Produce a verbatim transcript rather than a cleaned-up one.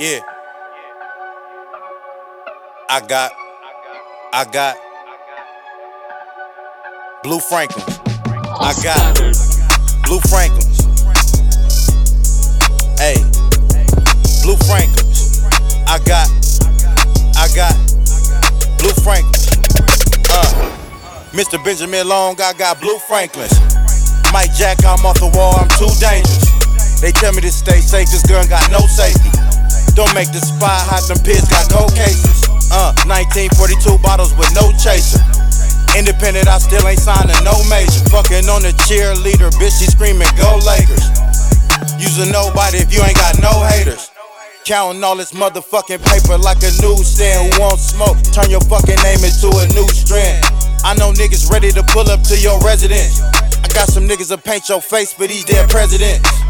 Yeah. I got, I got Blue Franklin. I got Blue Franklins. Hey, Blue Franklins. I got, I got Blue Franklins. Uh, Mister Benjamin Long, I got Blue Franklins. Mike Jack, I'm off the wall, I'm too dangerous. They tell me to stay safe, this gun got no safety. Don't make the spy hot, them pigs got no cases. Uh, nineteen forty-two bottles with no chaser. Independent, I still ain't signing no major. Fucking on the cheerleader, bitch, she screaming, go Lakers. Using nobody if you ain't got no haters. Counting all this motherfucking paper like a newsstand. Who wants smoke? Turn your fucking name into a new strand. I know niggas ready to pull up to your residence. I got some niggas to paint your face for these dead presidents.